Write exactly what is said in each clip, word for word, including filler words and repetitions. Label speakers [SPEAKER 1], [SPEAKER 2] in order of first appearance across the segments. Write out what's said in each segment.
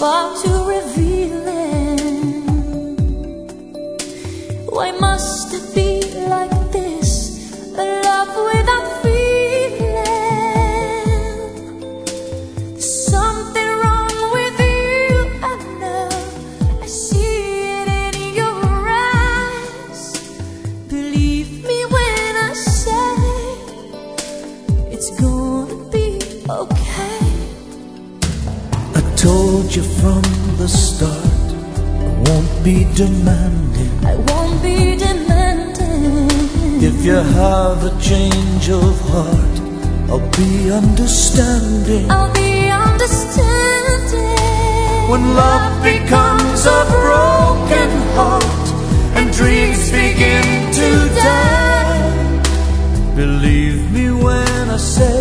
[SPEAKER 1] far too revealing. Why must it be like this? A love without feeling. Something wrong with you, I know. I see it in your eyes. Believe me when I say it's gonna be okay.
[SPEAKER 2] I told you from the start, I won't be demanding.
[SPEAKER 1] I won't be demanding.
[SPEAKER 2] If you have a change of heart, I'll be understanding.
[SPEAKER 1] I'll be understanding.
[SPEAKER 2] When love becomes a broken heart and dreams begin to die, believe me when I say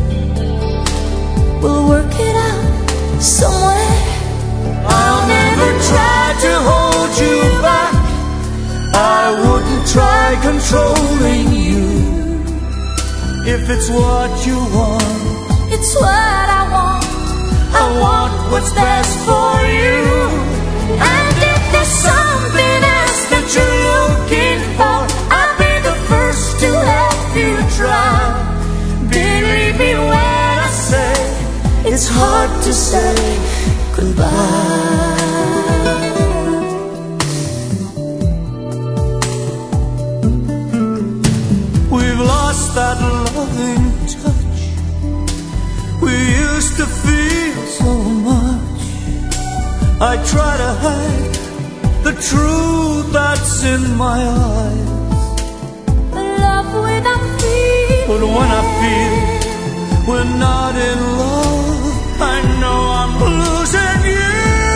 [SPEAKER 1] we'll work it out somewhere.
[SPEAKER 2] I'll never try to hold you back. I wouldn't try controlling you. If it's what you want,
[SPEAKER 1] it's what I want.
[SPEAKER 2] I want what's best for you.
[SPEAKER 1] And if there's something else that you're looking for,
[SPEAKER 2] I'll be the first to help you try. Believe me when I say it's hard to say goodbye. We've lost that loving touch we used to feel so much. I try to hide the truth that's in my eyes.
[SPEAKER 1] Love without feeling.
[SPEAKER 2] But when I feel we're not in love, I know I'm losing you.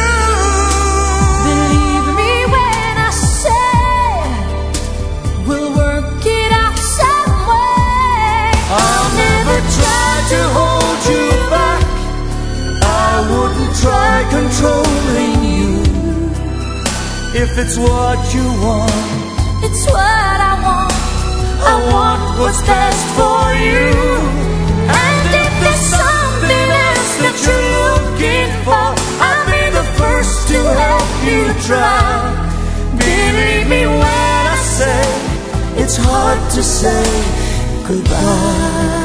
[SPEAKER 1] Believe me when I say we'll work it out some way.
[SPEAKER 2] I'll never try to hold you back. I wouldn't try controlling you. If it's what you want,
[SPEAKER 1] it's what I want.
[SPEAKER 2] I want what's best for you.
[SPEAKER 1] And if there's something else
[SPEAKER 2] that you're looking for, I'll be the first to help you try. Believe me when I say it's hard to say goodbye.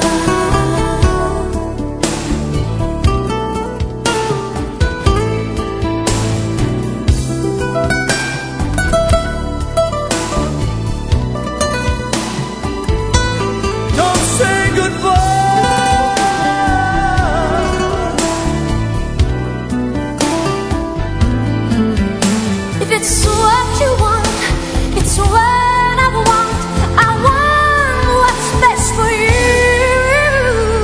[SPEAKER 2] Don't say goodbye.
[SPEAKER 1] If it's what you want, it's what I want. I want what's best for you.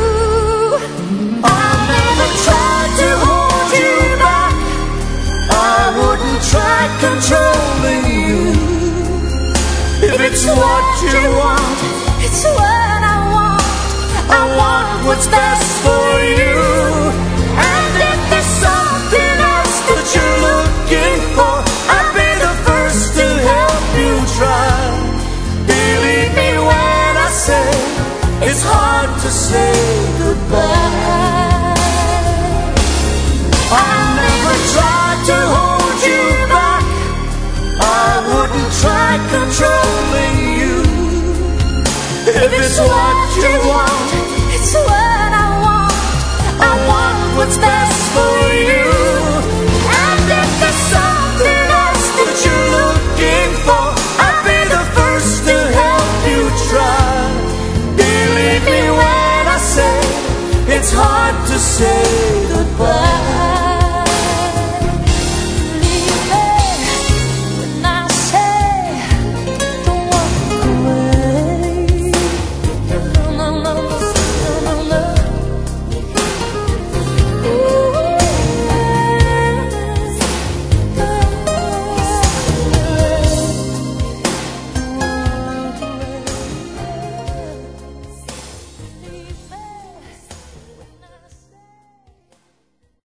[SPEAKER 2] I'll never try to hold you back. I wouldn't try controlling you. If it's what you want,
[SPEAKER 1] it's what I want.
[SPEAKER 2] I want what's best for you. And if there's something else that you're looking for, I'll be the first to help you try. Believe me when I say it's hard to say goodbye. I'll never try to hold you back. I wouldn't try controlling you. If it's what you want,
[SPEAKER 1] it's what I want.
[SPEAKER 2] I want what's best for you. And if there's something else that you're looking for, I'll be the first to help you try. Believe me when I say it's hard to say